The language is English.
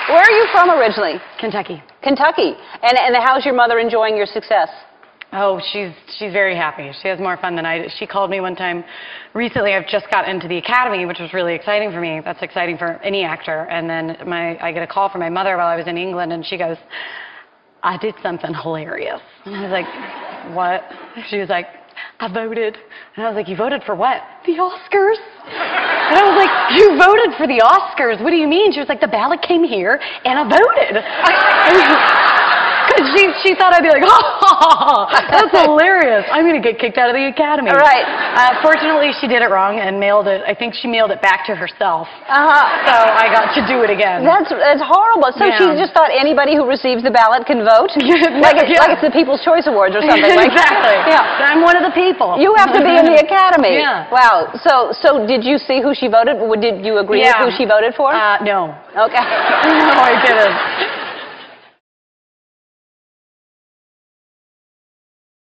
Where are you from originally? Kentucky. Kentucky. And how's your mother enjoying your success? Oh, she's very happy. She has more fun than I do. She called me one time recently. I've just got into the academy, which was really exciting for me. That's exciting for any actor. And then I get a call from my mother while I was in England, and she goes, I did something hilarious. And I was like, what? She was like, I voted. And I was like, you voted for what? The Oscars. And I was like, you voted for the Oscars? What do you mean? She was like, the ballot came here, and I voted. Because she thought I'd be like, oh, that's hilarious. I'm going to get kicked out of the academy. Right. Fortunately, she did it wrong and mailed it. I think she mailed it back to herself. So I got to do it again. That's horrible. So she just thought anybody who receives the ballot can vote? like it's the People's Choice Awards or something. Exactly. Yeah. I'm one of the people. You have to be in the academy. Yeah. Wow. So did you see who she voted? Did you agree with who she voted for? No. Okay. No, I